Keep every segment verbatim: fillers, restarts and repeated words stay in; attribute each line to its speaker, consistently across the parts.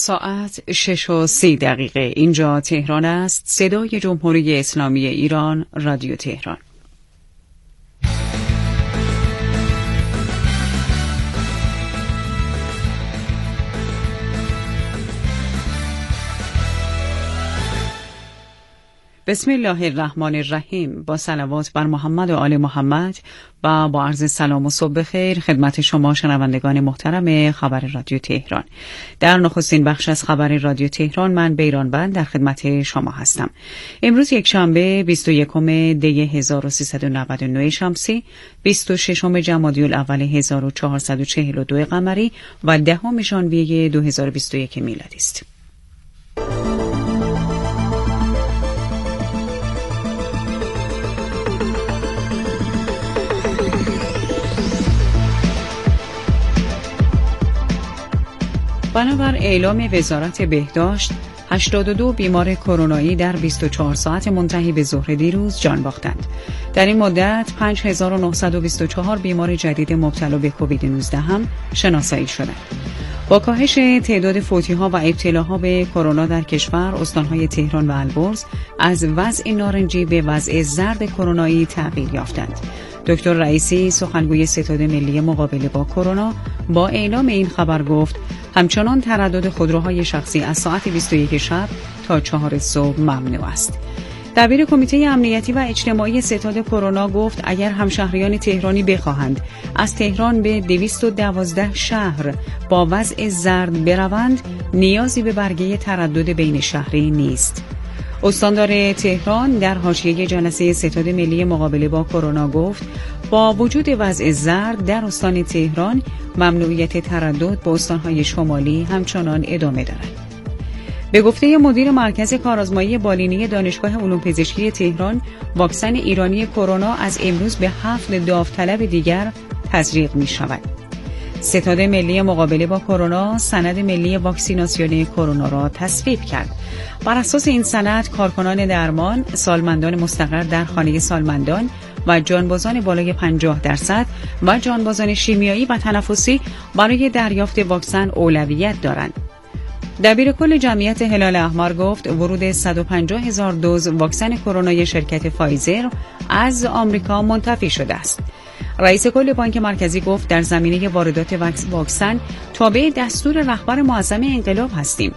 Speaker 1: ساعت شش و سی دقیقه. اینجا تهران است. صدای جمهوری اسلامی ایران، رادیو تهران. بسم الله الرحمن الرحیم. با صلوات بر محمد و آل محمد و با عرض سلام و صبح بخیر خدمت شما شنوندگان محترم خبر رادیو تهران. در نخستین بخش از خبر رادیو تهران من بیرانبند در خدمت شما هستم. امروز یک شنبه بیست و یکم دی هزار و سیصد و نود و نه شمسی، بیست و ششم جمادی الاول هزار و چهارصد و چهل و دو قمری و دهم ژانویه دو هزار و بیست و یک میلادی است. بنابر اعلام وزارت بهداشت، هشتاد و دو بیمار کرونایی در بیست و چهار ساعت منتهی به ظهر دیروز جان باختند. در این مدت پنج هزار و نهصد و بیست و چهار بیمار جدید مبتلا به کووید نوزده هم شناسایی شدند. با کاهش تعداد فوتی‌ها و ابتلاها به کرونا در کشور، استان‌های تهران و البرز از وضع نارنجی به وضع زرد کرونایی تغییر یافتند. دکتر رئیسی، سخنگوی ستاد ملی مقابله با کرونا، با اعلام این خبر گفت همچنان تردد خودروهای شخصی از ساعت بیست و یک شب تا چهار صبح ممنوع است. دبیر کمیته امنیتی و اجتماعی ستاد کرونا گفت اگر همشهریان تهرانی بخواهند از تهران به دویست و دوازده شهر با وضع زرد بروند، نیازی به برگه تردد بین شهری نیست. استاندار تهران در حاشیه جلسه ستاد ملی مقابله با کرونا گفت با وجود وضع زرد در استان تهران، ممنوعیت تردد به استان‌های شمالی همچنان ادامه دارد. به گفته مدیر مرکز کارآزمایی بالینی دانشگاه علوم پزشکی تهران، واکسن ایرانی کرونا از امروز به هفت داوطلب دیگر تزریق می‌شود. ستاد ملی مقابله با کرونا سند ملی واکسیناسیون کرونا را تصویب کرد. بر اساس این سند، کارکنان درمان، سالمندان مستقر در خانه سالمندان و جانبازان بالای پنجاه درصد و جانبازان شیمیایی و تنفسی برای دریافت واکسن اولویت دارند. دبیر کل جمعیت هلال احمر گفت ورود صد و پنجاه هزار دوز واکسن کرونای شرکت فایزر از آمریکا منتفی شده است. رئیس کل بانک مرکزی گفت در زمینه واردات واکسن تابع دستور رهبر معظم انقلاب هستیم.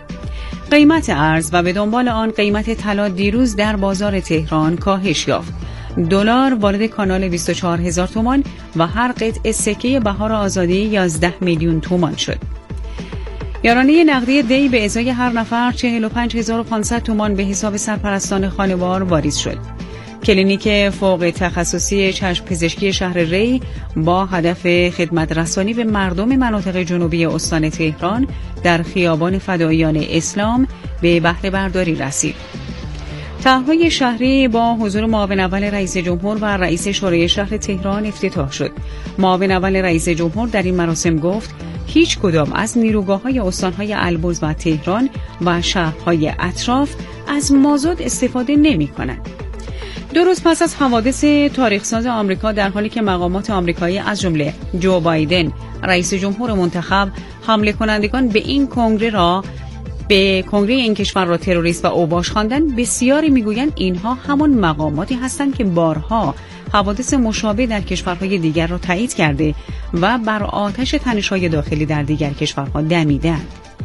Speaker 1: قیمت ارز و به دنبال آن قیمت طلا دیروز در بازار تهران کاهش یافت. دلار وارد کانال بیست و چهار هزار تومان و هر قطعه سکه بهار آزادی یازده میلیون تومان شد. یارانه نقدی دی به ازای هر نفر چهل و پنج هزار و پانصد تومان به حساب سرپرستان خانوار واریز شد. کلینیک فوق تخصصی چشم پزشکی شهر ری با هدف خدمت رسانی به مردم مناطق جنوبی استان تهران در خیابان فداییان اسلام به بهره برداری رسید. طرح‌های شهری با حضور معاون اول رئیس جمهور و رئیس شورای شهر تهران افتتاح شد. معاون اول رئیس جمهور در این مراسم گفت هیچ کدام از نیروگاه‌های استان‌های البرز و تهران و شهرهای اطراف از مازاد استفاده نمی‌کنند. دو روز پس از حوادث تاریخ‌ساز آمریکا، در حالی که مقامات آمریکایی از جمله جو بایدن، رئیس جمهور منتخب، حمله کنندگان به این کنگره را به کنگره این کشور را تروریست و اوباش خواندند، بسیاری میگویند اینها همان مقاماتی هستند که بارها حوادث مشابه در کشورهای دیگر را تایید کرده و بر آتش تنش‌های داخلی در دیگر کشورها دمیدند.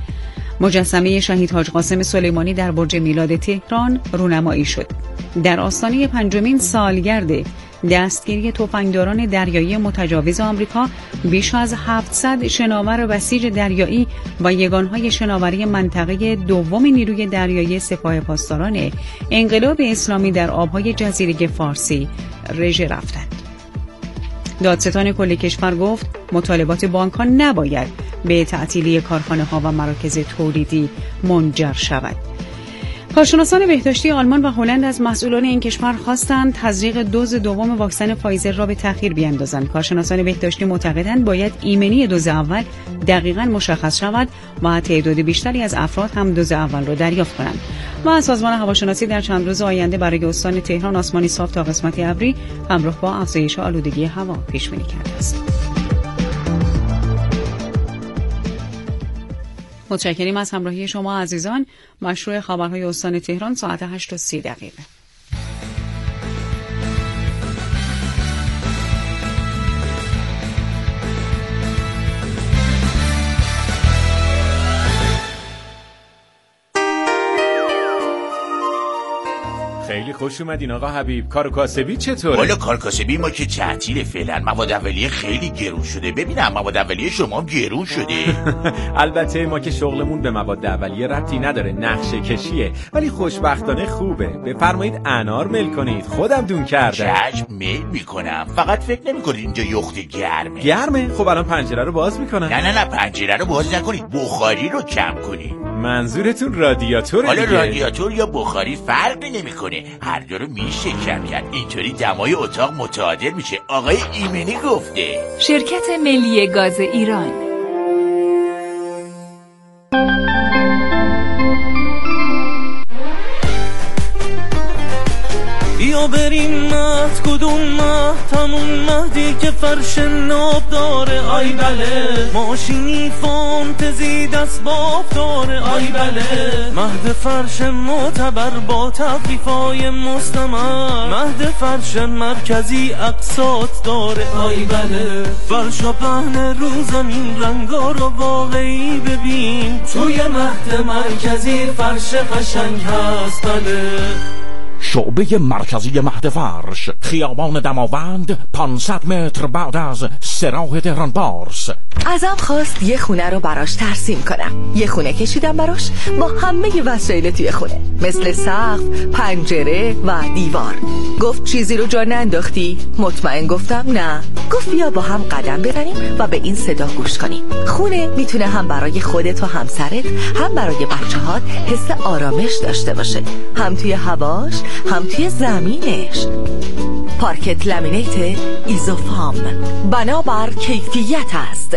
Speaker 1: مجسمه شهید حاج قاسم سلیمانی در برج میلاد تهران رونمایی شد. در آستانه پنجمین سالگرد دستگیری تفنگداران دریایی متجاوز آمریکا، بیش از هفتصد شناور بسیج دریایی و یگانهای شناوری منطقه دوم نیروی دریایی سپاه پاسداران انقلاب اسلامی در آبهای جزیره فارسی رژه رفتند. دادستان کل کشور گفت مطالبات بانک‌ها نباید به تعطیلی کارخانه‌ها و مراکز تولیدی منجر شود. کارشناسان بهداشتی آلمان و هلند از مسئولان این کشور خواستند تزریق دوز دوم واکسن فایزر را به تأخیر بیاندازند. کارشناسان بهداشتی معتقدند باید ایمنی دوز اول دقیقاً مشخص شود و تعداد بیشتری از افراد هم دوز اول را دریافت کنند. و سازمان هواشناسی در چند روز آینده برای استان تهران آسمانی صاف تا قسمت ابری همراه با افزایش آلودگی هوا پیش بینی کرده است. متشکریم از همراهی شما عزیزان. مشروع خبرهای استان تهران ساعت هشت و سی دقیقه.
Speaker 2: خیلی خوش اومدین آقا حبیب. کار کاسبی چطوره؟
Speaker 3: والا کار کاسبی ما که تعطیل فعلا. مواد اولیه خیلی گرون شده. ببینم مواد اولیه شما گرون شده.
Speaker 2: البته ما که شغلمون به مواد اولیه ربطی نداره، نقشه کشیه، ولی خوشبختانه خوبه. بفرمایید انار میل کنید، خودم دون کردم.
Speaker 3: چشم میل میکنم، فقط فکر نمیکنید اینجا یخت گرمه؟
Speaker 2: گرمه؟ خب الان پنجره رو باز میکنم.
Speaker 3: نه نه نه پنجره رو باز نکنید، بخاری رو کم کنید.
Speaker 2: منظورتون رادیاتوره؟
Speaker 3: حالا رادیاتور یا بخاری فرقی نمیکنه، هر دو رو میشه کم کرد. اینطوری دمای اتاق متعادل میشه. آقای ایمنی گفته.
Speaker 4: شرکت ملی گاز ایران.
Speaker 5: بیا بریم مهد، کدوم مهد؟ همون مهدی که فرش ناب داره. آی بله ماشینی فانتزی دست باب داره. آی بله مهد فرش معتبر با تخفیفای مستمر. مهد فرش مرکزی اقساط داره. آی بله فرش و پهن رو زمین، رنگا رو واقعی ببین. توی مهد مرکزی فرش قشنگ هست. بله
Speaker 6: شعبه مرکزی مهد فرش، خیابان دماوند، پانصد متر بعد از سراح تهران پارس.
Speaker 7: ازم خواست یه خونه رو براش ترسیم کنم. یه خونه کشیدم براش با همه وسایل توی خونه، مثل سقف، پنجره و دیوار. گفت چیزی رو جا ننداختی؟ مطمئن گفتم نه. گفت بیا با هم قدم بزنیم و به این صدا گوش کنیم. خونه میتونه هم برای خودت و همسرت، هم برای بچه‌هات حس آرامش داشته باشه، هم توی هواش، هم توی زمینش. پارکت لامینیت ایزوفام، بنابر کیفیت است.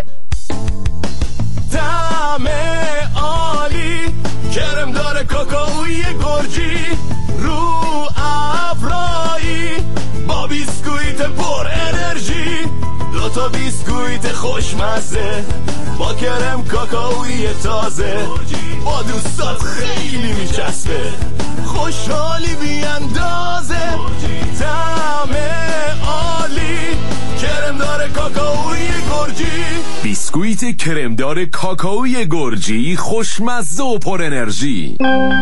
Speaker 5: طعم عالی، کرم داره کاکائوی گرجی، رو افرایی با بیسکویت پر انرژی. دو تا بیسکویت خوشمزه با کرم کاکائوی تازه، با دوستات خیلی میچسبه، خوشحالی بی اندازه. طعم عالی، کرمدار کاکائوی گرجی.
Speaker 8: بیسکویت کرمدار کاکائوی گرجی، خوشمزه و پر انرژی.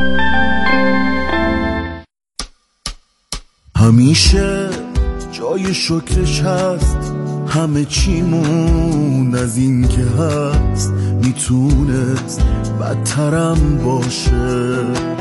Speaker 9: همیشه جای شکرش هست، همه چیمون از این که هست میتونست بدترم باشه.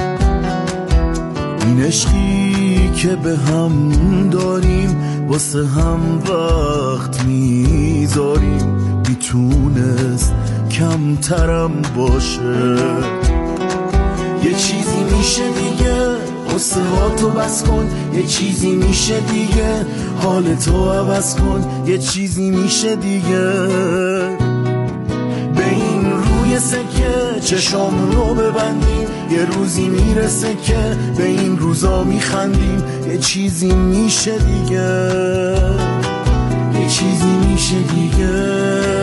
Speaker 9: این عشقی که به هم داریم، واسه هم وقت میذاریم، میتونست کمترم باشه. یه چیزی میشه دیگه، قصه ها تو بس کن. یه چیزی میشه دیگه، حالتو عوض کن. یه چیزی میشه دیگه، به این روی سکه چشامونو ببندیم. یه روزی میرسه که به این روزا میخندیم. یه چیزی میشه دیگه، یه چیزی میشه دیگه.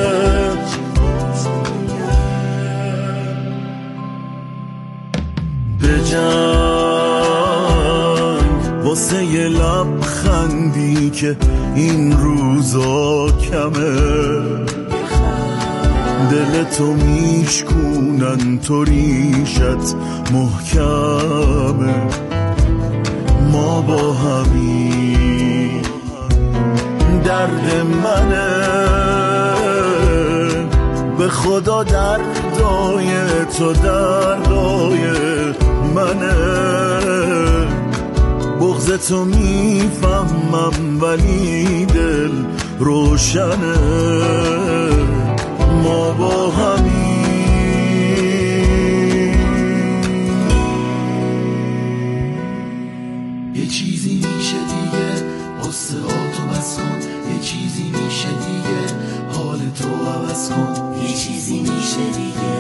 Speaker 9: بجنگ واسه یه لبخندی که این روزا کمه. دلتو میشکونن تو ریشت محکمه. ما با همین درد منه، به خدا دردای تو دردای منه. بغضتو میفهمم ولی دل روشنه. ما با همین یه چیزی میشه دیگه، قصه ها تو بس کن. یه چیزی میشه دیگه، حالتو عوض کن. یه چیزی میشه دیگه،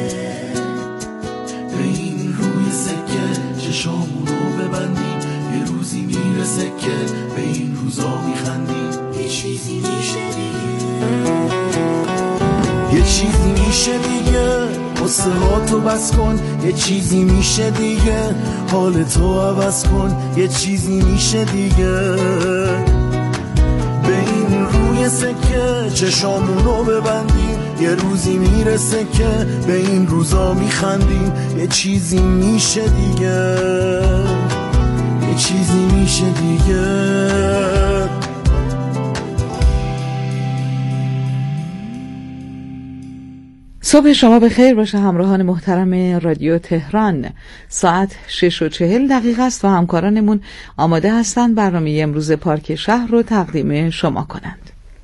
Speaker 9: به این روی سکه چشامونو ببندیم. یه روزی میرسه که به این روزا میخندیم. یه چیزی میشه دیگه، یه چیزی میشه دیگه، قصه ها تو بس کن یه چیزی میشه دیگه، حال تو عوض کن یه چیزی میشه دیگه. به این روی سکه چشامونو ببندیم، یه روزی میرسه که به این روزا میخندیم، یه چیزی میشه دیگه، یه چیزی میشه دیگه.
Speaker 7: صبح شما به خیر باشه همراهان محترم رادیو تهران. ساعت شش و چهل دقیقه است و همکارانمون آماده هستند برنامه امروز پارک شهر رو تقدیم شما کنند.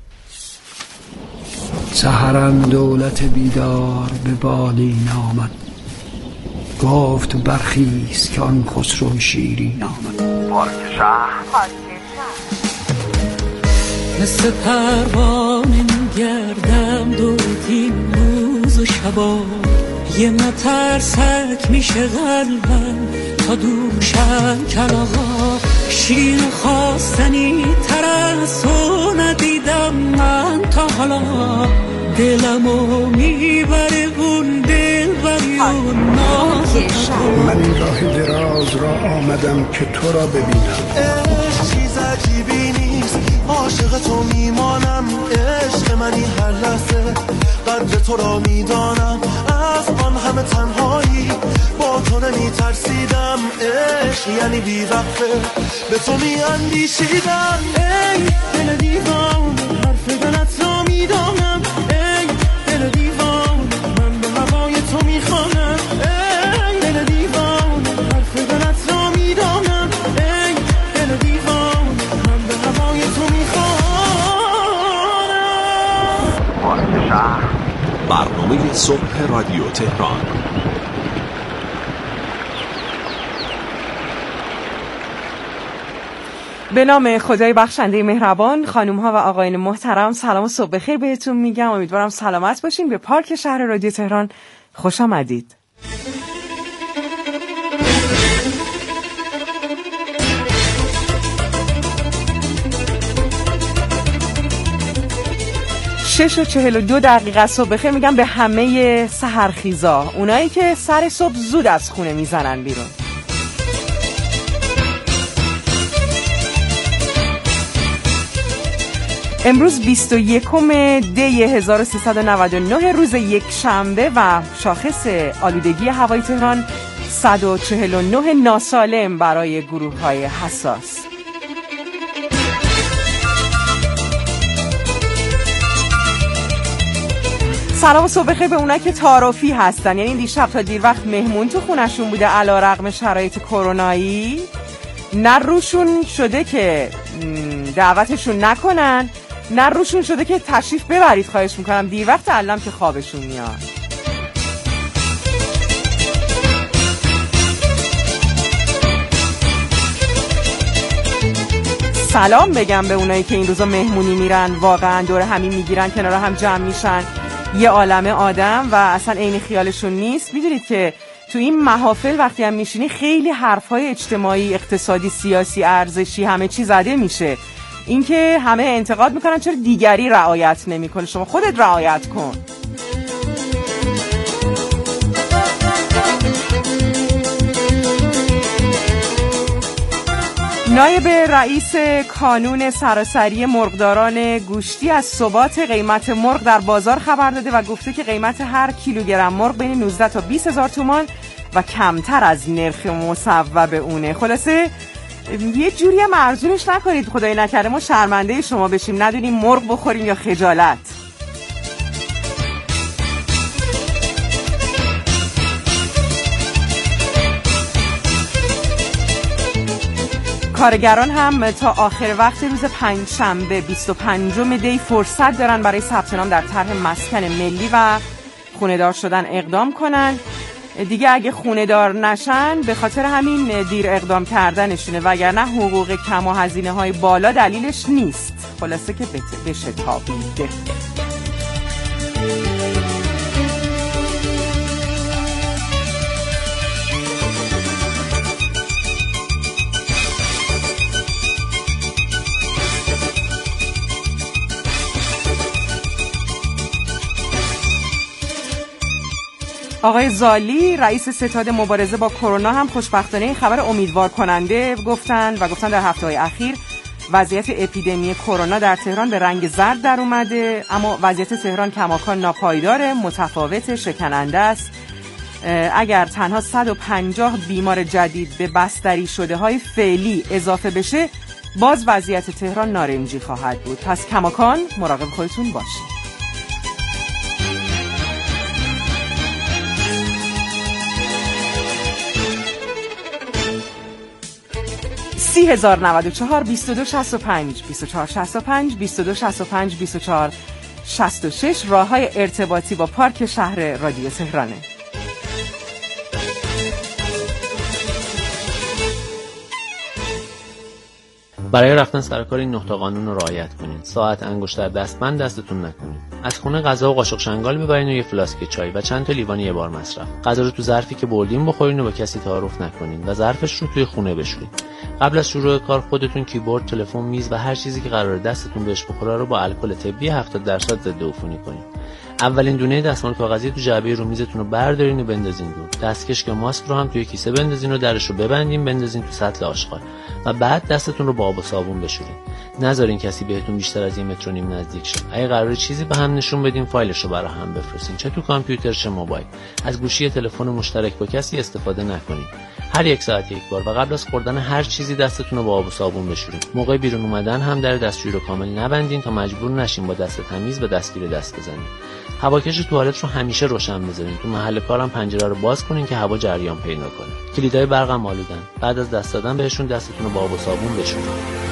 Speaker 10: سحرم دولت بیدار به بالین آمد، گفت برخیز که آن خسرو شیرین آمد.
Speaker 11: پارک شهر
Speaker 5: مثل پروانه میگردم دوتین روز و شبا، یه مترسک میشه قلبم تا دوشم کلاغا. شیر و خواستنی تر از تو ندیدم من تا حالا، دلمو میبره اون دل بری و نازم.
Speaker 10: من این راه دراز را آمدم که تو را ببینم.
Speaker 9: عشق چیز عجیبی نیست، عاشق تو میمانم. عشق منی هر لحظه قدر تو را میدانم. از آن همه تنهایی با تو نمیترسیدم. عشق یعنی بی‌وقفه به تو میاندیشیدم. ای دل دیوان حرف دلت را میدانم. ای دل دیوان من به هوای تو میخوانم. ای دل دیوان حرف دلت را میدانم. ای دل دیوان من به هوای تو میخوانم.
Speaker 11: پارک شهر،
Speaker 8: برنامه صبح رادیو تهران.
Speaker 12: به نام خدای بخشنده مهربان، خانم ها و آقایان محترم، سلام و صبح بخیر بهتون میگم. امیدوارم سلامت باشین. به پارک شهر رادیو تهران خوش آمدید. شش و چهل و دو دقیقه صبح بخیر میگم به همه سحرخیزا، اونایی که سر صبح زود از خونه میزنن بیرون. امروز بیست و یکم دی هزار و سیصد و نود و نه روز یک شنبه و شاخص آلودگی هوای تهران صد و چهل و نه ناسالم برای گروه‌های حساس. سلام و صبح بخیر به اونایی که تعارفی هستن، یعنی دیشب تا دیر وقت مهمون تو خونشون بوده علیرغم شرایط کرونایی، نه روشون شده که دعوتشون نکنن، نه روشون شده که تشریف ببرید. خواهش میکنم، دیر وقت علم که خوابشون میاد. سلام بگم به اونایی که این روزا مهمونی میرن، واقعا دور همین میگیرن، کنار هم جمع میشن، یه عالمه آدم و اصلا عین خیالشون نیست. میدونید که تو این محافل وقتی هم میشینی خیلی حرفای اجتماعی، اقتصادی، سیاسی، ارزشی همه چی زده میشه. اینکه همه انتقاد میکنن چرا دیگری رعایت نمیکنه، شما خودت رعایت کن. نایب رئیس کانون سراسری مرغداران گوشتی از ثبات قیمت مرغ در بازار خبر داده و گفته که قیمت هر کیلوگرم مرغ بین نوزده تا بیست هزار تومان و کمتر از نرخ مصوب اونه. خلاصه یه جوری هم ارزونش نکنید، خدای نکرده ما شرمنده شما بشیم ندونیم مرغ بخوریم یا خجالت. کارگران هم تا آخر وقت روز پنجشنبه بیست و پنجم دی فرصت دارن برای ثبت نام در طرح مسکن ملی و خونه‌دار شدن اقدام کنن. دیگه اگه خونه‌دار نشن به خاطر همین دیر اقدام کردنشونه، وگرنه حقوق کم و هزینه های بالا دلیلش نیست. خلاصه که بشه تابیده. آقای زالی رئیس ستاد مبارزه با کرونا هم خوشبختانه این خبر امیدوار کننده گفتن و گفتن در هفته‌های اخیر وضعیت اپیدمی کرونا در تهران به رنگ زرد در اومده، اما وضعیت تهران کماکان ناپایداره، متفاوت، شکننده است. اگر تنها صد و پنجاه بیمار جدید به بستری شده های فعلی اضافه بشه، باز وضعیت تهران نارنجی خواهد بود. پس کماکان مراقب خودتون باشید. سی هزار نود و چهار بیست و دو شصت و پنج بیست و چهار شصت و پنج بیست و دو شصت و پنج بیست و چهار شصت و شش راه‌های ارتباطی با پارک شهر رادیو تهرانه.
Speaker 13: برای رفتن سر کار این نه تا قانون رو رعایت کنید. ساعت، انگشت در دستبند دستتون نکنید. از خونه غذا و قاشق چنگال ببرین و یه فلاسک چای و چند تا لیوان یه بار مصرف. غذا رو تو ظرفی که بردین بخورین و با کسی تعارف نکنین و ظرفش رو توی خونه بشورین. قبل از شروع کار خودتون کیبورد، تلفن، میز و هر چیزی که قراره دستتون بهش بخوره رو با الکل طبی هفتاد درصد ضد عفونی کنین. اولین دونه دستمال کاغذی تو جعبه رو میزتون رو بردارین و بندازین دور. دستکش یا ماسک رو هم توی کیسه بندازین و درش رو ببندین، بندازین تو سطل آشغال و بعد دستتون رو با آب و صابون بشورین. نذارین کسی بهتون بیشتر از یه متر و نیم نزدیک شه. اگه قراره چیزی به هم نشون بدین، فایلش رو برای هم بفرستین، چه تو کامپیوتر چه موبایل. از گوشی تلفن مشترک با کسی استفاده نکنین. هر یک ساعت یک بار و قبل از خوردن هر چیزی دستتون رو با آب و صابون بشورین. موقع بیرون اومدن هم در دستشویی رو کامل نبندین تا مجبور نشین با دست تمیز به دستگیر دست بزنین. هواکش توالت رو همیشه روشن بذارین. تو محل کارم پنجره رو باز کنین که هوا جریان پیدا کنه. کلیدای برقم آلودن. بعد از دست دادن بهشون دستتون رو با آب و صابون بشورین.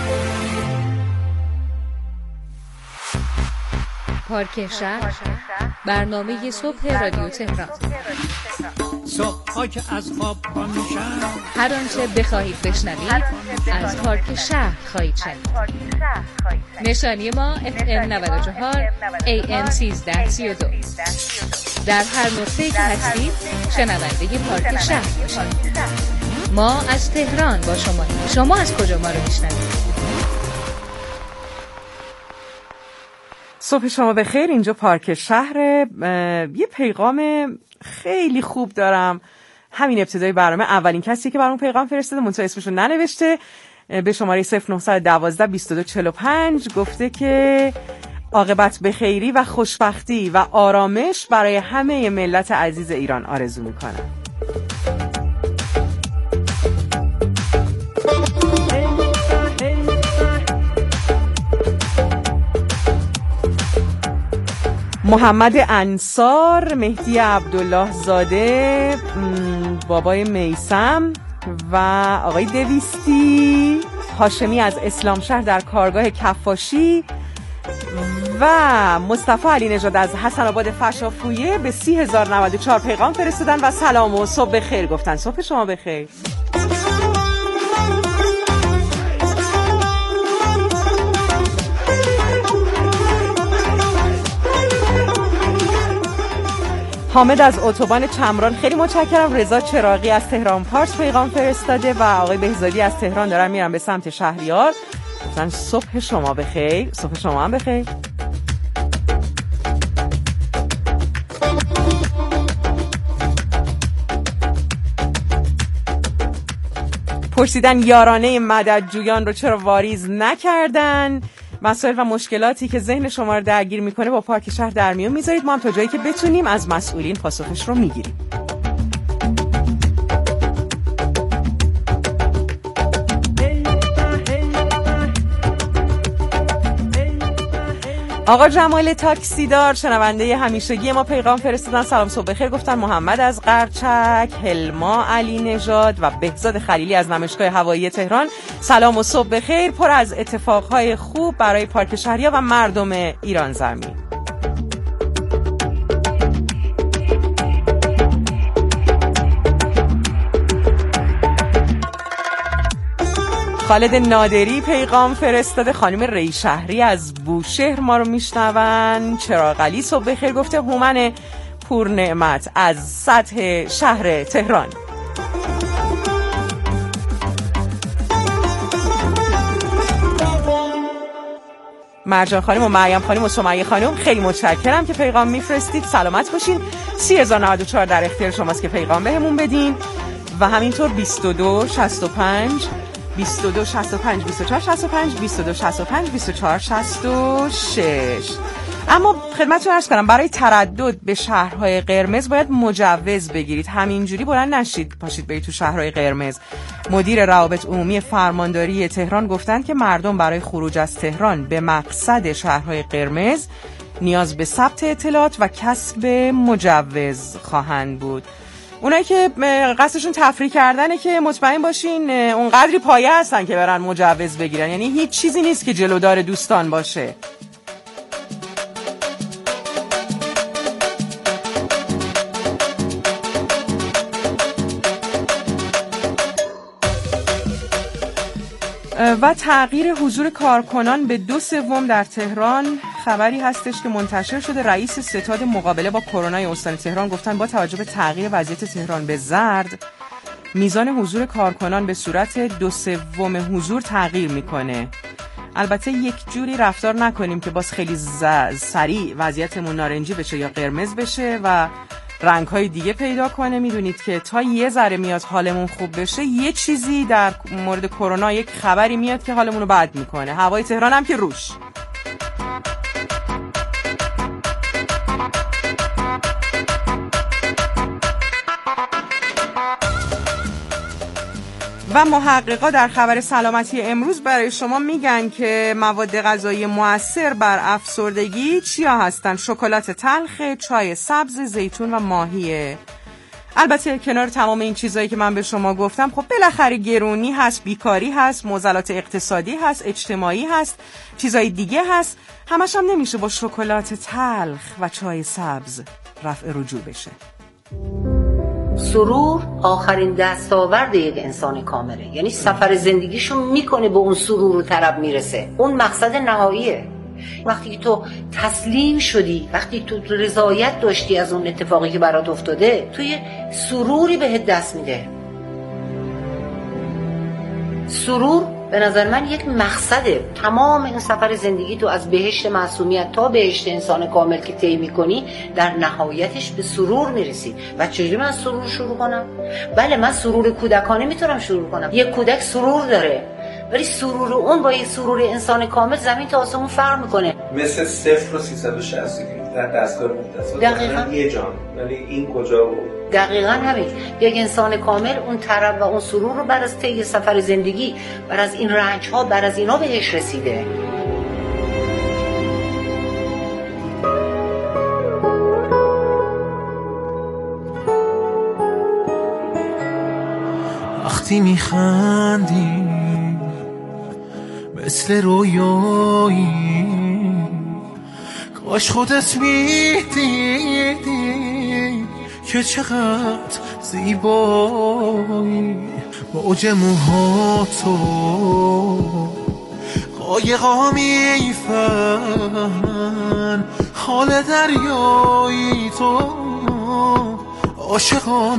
Speaker 4: پارک شهر، برنامه صبح رادیو تهران.
Speaker 10: صبح‌ها که از خواب پا میشم،
Speaker 4: هر آنچه بخواهید بشنوید از پارک شهر خواهید شنید. نشانی ما اف ام نود و چهار ای ام سیزده سی و دو. در هر نقطه‌ای که هستید شنونده پارک شهر باشید. ما از تهران با شما. شما از کجا ما رو میشنوید؟
Speaker 12: صبح شما بخیر. اینجا پارک شهر. یه پیغام خیلی خوب دارم. همین ابتدای برنامه اولین کسی که برام پیغام فرستاده، منتها اسمشو ننوشته، به شماره صفر نه یک دو بیست و دو چهل و پنج گفته که عاقبت بخیری و خوشبختی و آرامش برای همه ملت عزیز ایران آرزو میکنم. محمد انصار، مهدی عبدالله زاده، بابای میسم و آقای دویستی، هاشمی از اسلام شهر در کارگاه کفاشی و مصطفی علی نژاد از حسن آباد فشافویه به سی هزار نود و چهار پیغام فرستادن و سلام و صبح بخیر گفتن. صبح شما بخیر. حامد از اتوبان چمران خیلی متشکرم. رضا چراغی از تهران پارس پیغام فرستاده و آقای بهزادی از تهران دارن میرن به سمت شهریار. گفتن صبح شما بخیر. صبح شما هم بخیر. پرسیدن یارانه مددجویان رو چرا واریز نکردن. مسائل و مشکلاتی که ذهن شما رو درگیر میکنه با پارک شهر در میون میذارید. ما هم تا جایی که بتونیم از مسئولین پاسخش رو میگیریم. آقا جمال تاکسیدار شنونده همیشگی ما پیغام فرستادن. سلام صبح بخیر گفتن. محمد از قرچک، هلما علی نژاد و بهزاد خلیلی از نمایشگاه هوایی تهران سلام و صبح بخیر. پر از اتفاقهای خوب برای پارک شهریار و مردم ایران زمین. خالد نادری پیغام فرستاده. خانم ری شهری از بوشهر ما رو میشنون. چراغ علی صبح بخیر گفته. هومن پور نعمت از سطح شهر تهران. مرجان خانم و مریم خانم و سمیه خانم خیلی متشکرم که پیغام میفرستید. سلامت باشین. سی هزار و نود و چهار در اختیار شماست که پیغام بهمون بدین و همینطور بیست و دو شصت و پنج بیست و دو شصت و پنج بیست و چهار شصت و پنج بیست و دو شصت و پنج بیست و چهار شصت و شش. اما خدمتتون عرض کنم برای تردد به شهرهای قرمز باید مجوز بگیرید. همینجوری بلند نشید پاشید برید تو شهرهای قرمز. مدیر روابط عمومی فرمانداری تهران گفتند که مردم برای خروج از تهران به مقصد شهرهای قرمز نیاز به ثبت اطلاعات و کسب مجوز خواهند بود. اونایی که قصدشون تفریح کردنه که مطمئن باشین اونقدری پایه هستن که برن مجوز بگیرن، یعنی هیچ چیزی نیست که جلودار دوستان باشه. و تغییر حضور کارکنان به دو سوم در تهران خبری هستش که منتشر شده. رئیس ستاد مقابله با کرونا استان تهران گفتن با توجه به تغییر وضعیت تهران به زرد میزان حضور کارکنان به صورت دو سوم حضور تغییر میکنه. البته یک جوری رفتار نکنیم که باز خیلی سریع وضعیتمون نارنجی بشه یا قرمز بشه و رنگ‌های دیگه پیدا کنه. میدونید که تا یه ذره میاد حالمون خوب بشه یه چیزی در مورد کرونا، یک خبری میاد که حالمون رو بد میکنه. هوای تهران هم که روش. و محققا در خبر سلامتی امروز برای شما میگن که مواد غذایی مؤثر بر افسردگی چیا هستن؟ شکلات تلخ، چای سبز، زیتون و ماهیه. البته کنار تمام این چیزایی که من به شما گفتم خب بالاخره گرونی هست، بیکاری هست، معضلات اقتصادی هست، اجتماعی هست، چیزای دیگه هست. همش هم نمیشه با شکلات تلخ و چای سبز رفع رجوع بشه.
Speaker 14: سرور آخرین دستاورد یک انسان کامله، یعنی سفر زندگیشو میکنه به اون سرور و طرب میرسه، اون مقصد نهاییه. وقتی که تو تسلیم شدی، وقتی تو رضایت داشتی از اون اتفاقی که برات افتاده، تو یه سروری بهت دست میده. سرور به نظر من یک مقصده. تمام این سفر زندگی تو از بهشت معصومیت تا بهشت انسان کامل که طی می‌کنی در نهایتش به سرور میرسی. و چجوری من سرور شروع کنم؟ بله من سرور کودکانه میتونم شروع کنم. یک کودک سرور داره ولی سرور اون با یک سرور انسان کامل زمین تا آسمون فرق میکنه.
Speaker 15: مثل صفر و سیصد و شصت در دستگاه متصل.
Speaker 14: دقیقاً
Speaker 15: یه جان ولی این کجا بود؟
Speaker 14: دقیقاً همین. یک انسان کامل اون طرب و اون سرور رو بعد از طی سفر زندگی، بعد از این رنج ها، بعد از اینا بهش رسیده.
Speaker 5: وقتی میخندی مثل رویایی، کاش خودت میدیدی که چقدر زیبایی. موج موهاتو قایقا میفهمن، حال دریایی تو عاشقا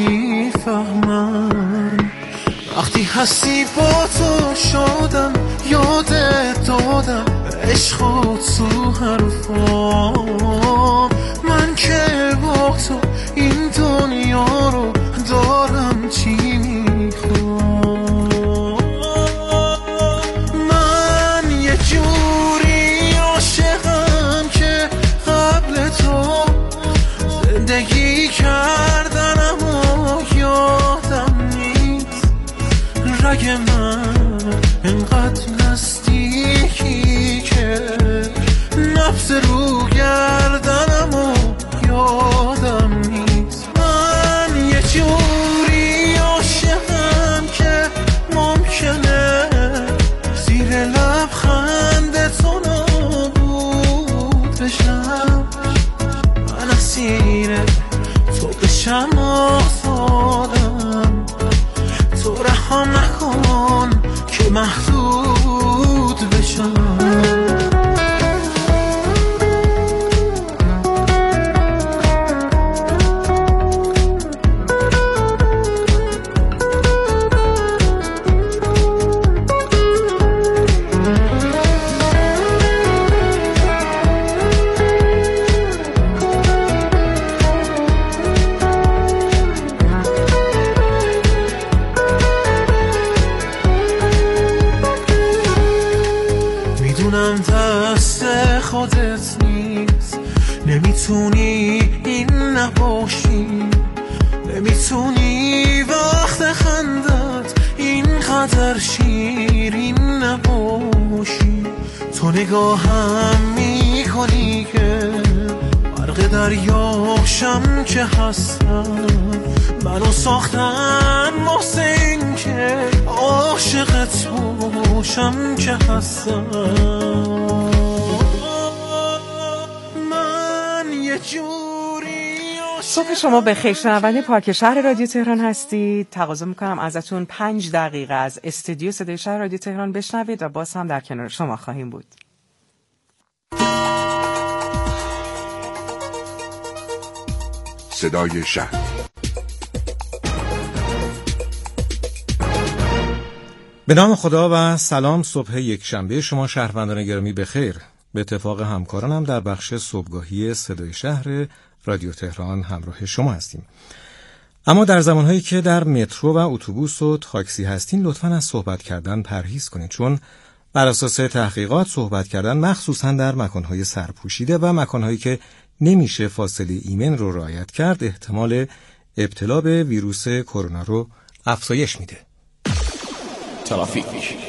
Speaker 5: میفهمن. وقتی هستی با تو شدم، یادت دادم عشق و تو حرفام. من که با تو این دنیا رو دارم چی میخوام. من یه جوری عاشقم که قبل تو زندگی کردن اما یادم نیست. رگ من انقدر نزدیکی که نفس رو گردنم و یادم نیست. من یه جوری عاشقم که ممکنه زیر لبخند تو نابود بشم. من اسیر تو بشم آزادم، تو رحم نکن که محدود بشم. خودت نیست. نمیتونی این نباشی، نمیتونی وقت خندت اینقدر شیرین نباشی. تو نگاهم میکنی که غرق دریاشم که هستم، منو ساختن واسه این که عاشقت باشم که هستم. من یه جوری
Speaker 12: صبح شما بخیر. شنونده پارک شهر رادیو تهران هستید. تقاضا میکنم ازتون پنج دقیقه از استودیو صدای شهر رادیو تهران بشنوید و باز هم در کنار شما خواهیم بود.
Speaker 16: صدای شهر.
Speaker 17: به نام خدا و سلام. صبح یک شنبه شما شهروندان گرامی بخیر. به اتفاق همکارانم در بخش صبحگاهی صدای شهر رادیو تهران همراه شما هستیم. اما در زمانهایی که در مترو و اتوبوس و تاکسی هستین لطفاً از صحبت کردن پرهیز کنید، چون بر اساس تحقیقات صحبت کردن مخصوصاً در مکانهای سرپوشیده و مکانهایی که نمیشه فاصله ایمن رو رعایت کرد احتمال ابتلا به ویروس کرونا رو افزایش میده.
Speaker 16: ترافیک.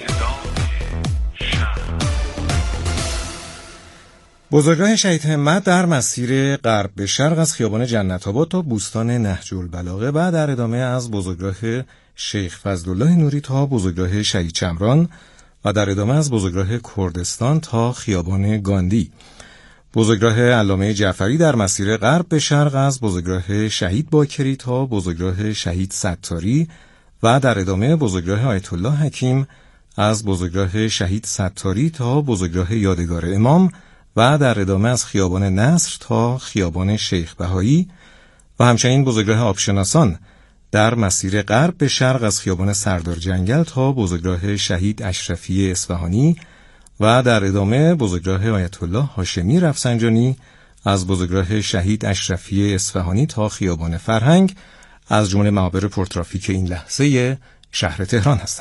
Speaker 17: بزرگراه شهید همت در مسیر غرب به شرق از خیابان جنت آباد تا بوستان نهج البلاغه و در ادامه از بزرگراه شیخ فضلالله نوری تا بزرگراه شهید چمران و در ادامه از بزرگراه کردستان تا خیابان گاندی. بزرگراه علامه جعفری در مسیر غرب به شرق از بزرگراه شهید باکری تا بزرگراه شهید ستاری و در ادامه بزرگراه آیت الله حکیم از بزرگراه شهید ستاری تا بزرگراه یادگار امام و در ادامه از خیابان نصر تا خیابان شیخ بهایی و همچنین بزرگراه آبشناسان در مسیر غرب به شرق از خیابان سردار جنگل تا بزرگراه شهید اشرفی اصفهانی و در ادامه بزرگراه آیت الله هاشمی رفسنجانی از بزرگراه شهید اشرفی اصفهانی تا خیابان فرهنگ از جمله معابر پرترافیک این لحظه شهر تهران هستند.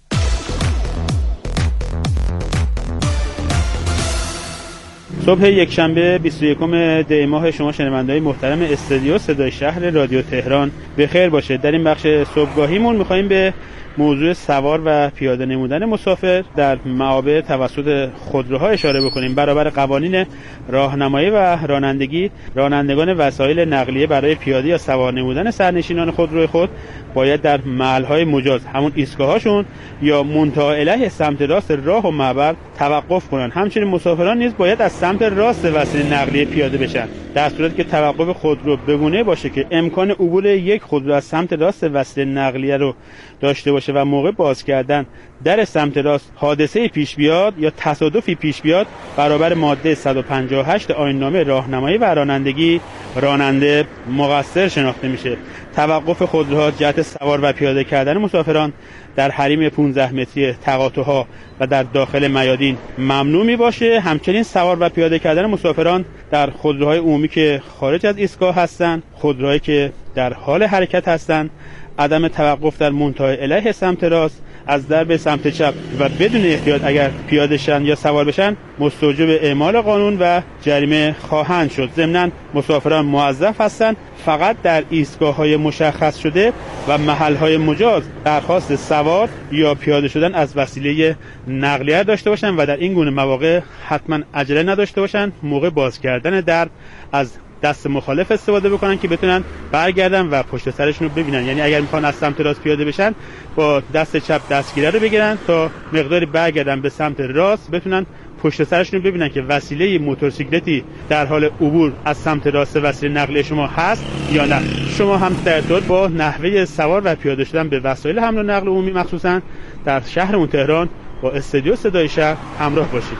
Speaker 18: صبح یکشنبه بیست و یکم دی ماه شما شنونده‌های محترم استودیو صدای شهر رادیو تهران بخیر باشه. در این بخش صبحگاهیمون می‌خوایم به موضوع سوار و پیاده نمودن مسافر در معابر توسط خودروها اشاره بکنیم. برابر قوانین راهنمایی و رانندگی، رانندگان وسایل نقلیه برای پیاده یا سوار نمودن سرنشینان خودروی خود باید در محل‌های مجاز، همون ایستگاه‌هاشون یا منتهی الیه سمت راست راه و معبر توقف کنن. همچنین مسافران نیز باید از سمت راست وسیله نقلیه پیاده بشن. در صورتی که توقف خودرو بگونه باشه که امکان عبور یک خودرو از سمت راست وسیله نقلیه رو داشته باشه و موقع باز کردن در سمت راست حادثه پیش بیاد یا تصادفی پیش بیاد، برابر ماده صد و پنجاه و هشت آیین‌نامه راهنمایی و رانندگی راننده مقصر شناخته میشه. توقف خودروها جهت سوار و پیاده کردن مسافران در حریم پانزده متری تقاطع‌ها و در داخل میادین ممنوع می باشه. همچنین سوار و پیاده کردن مسافران در خودروهای عمومی که خارج از ایستگاه هستند، خودروهایی که در حال حرکت هستند، عدم توقف در منتهی الیه سمت راست، از درب سمت چپ و بدون احتیاط اگر پیاده شن یا سوار بشن مستوجب اعمال قانون و جریمه خواهند شد. ضمناً مسافران موظف هستند فقط در ایستگاه‌های مشخص شده و محل‌های مجاز درخواست سوار یا پیاده شدن از وسیله نقلیه داشته باشند و در این گونه مواقع حتما عجله نداشته باشند. موقع باز کردن در از دست مخالف استفاده بکنن که بتونن برگردن و پشت سرشون رو ببینن. یعنی اگر میخوان از سمت راست پیاده بشن با دست چپ دستگیره رو بگیرن تا مقداری برگردن به سمت راست، بتونن پشت سرشون رو ببینن که وسیله موتورسیکلتی در حال عبور از سمت راست وسیله نقلیه شما هست یا نه. شما هم در ارتباط با نحوه سوار و پیاده شدن به وسایل حمل و نقل عمومی مخصوصا در شهرمون تهران با استودیو صدای شهر همراه باشید.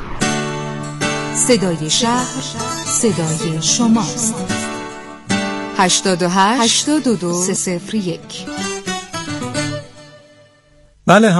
Speaker 19: صدای شهر، صدای شماست. هشتاد و هشت هشتاد و دو سه صفر یک.
Speaker 17: بله.